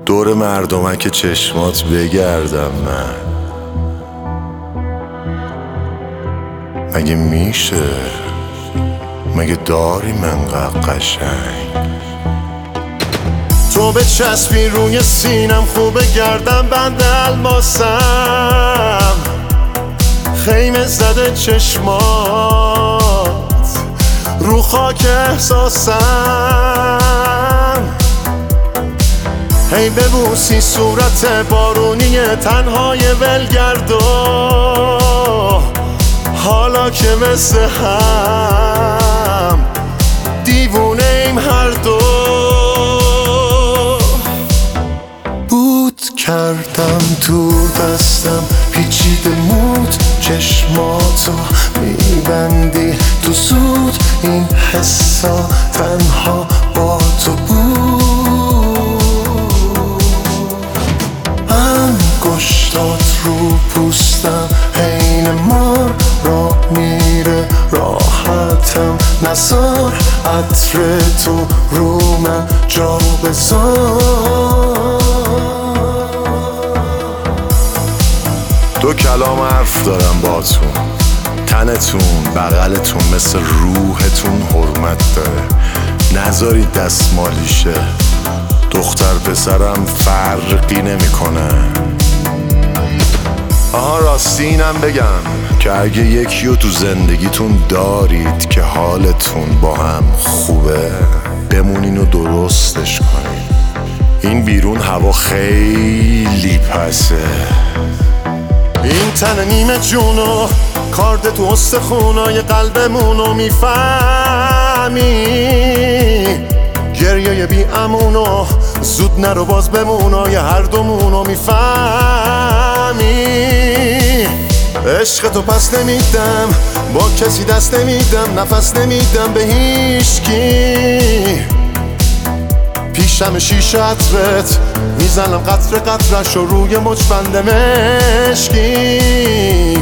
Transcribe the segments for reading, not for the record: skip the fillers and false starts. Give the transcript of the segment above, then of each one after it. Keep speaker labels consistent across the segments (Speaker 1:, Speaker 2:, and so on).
Speaker 1: دور مردمک چشمات بگردم من. مگه میشه؟ مگه داری منقدر قشنگ؟ تو به چسبی روی سینم، خوبه گردم بند الماسم، خیمه زده چشمات رو خاک احساسم. هی ببوسی صورت بارونی تنهای ولگردو، حالا که مثل هم دیوونه ایم هر دو. بود کردم تو دستم پیچیده مود، چشماتو میبندی تو زود، این حسا تنها با تو بود. انگشتات رو پوستم حین مار را میره راحتم، نزار عطر تو رو من جا بذار. دو کلام حرف دارم باتون، تنتون بغلتون مثل روحتون حرمت داره، نذارید دستمالیشه. دختر پسرم فرقی نمیکنه. آها راستی اینم بگم که اگه یکیو تو زندگیتون دارید که حالتون با هم خوبه، بمونین و درستش کنین. این بیرون هوا خیلی پسه. این تن نیمه جونو کارد تو استخونای قلبمونو میفهمی، گریه بی امونو زود نرو باز بمونای هر دومونو میفهمی. عشق تو پس نمیدم، با کسی دست نمیدم، نفس نمیدم به هیچکی. پیشم شیشه عطرت میزنم قطره قطرش رو روی مچبند مشکی.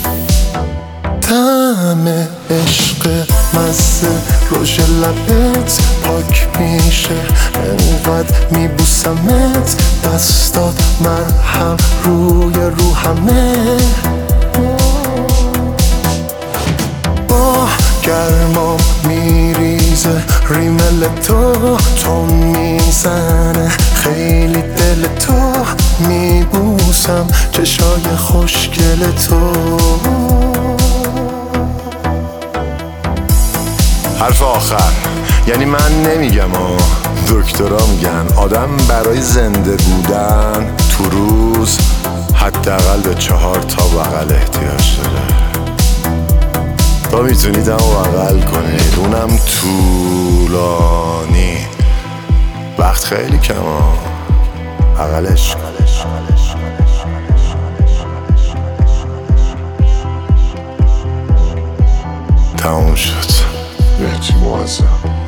Speaker 1: طعم عشق مزه روش لبت پاک میشه، انقدر میبوسمت دستات مرهم روی روحمه. با گرمام میریزه ریمل تو، تون میزنه خیلی دل تو، میبوسم چشای خوشگل تو. حرف آخر یعنی من نمیگم دکترها میگن آدم برای زنده بودن تو روز حداقل به 4 تا بغل احتیاج داره. تا میتونید هم بغل کنید، اونم طولانی. وقت خیلی کم بغلش. تموم شد. بهتی موازم.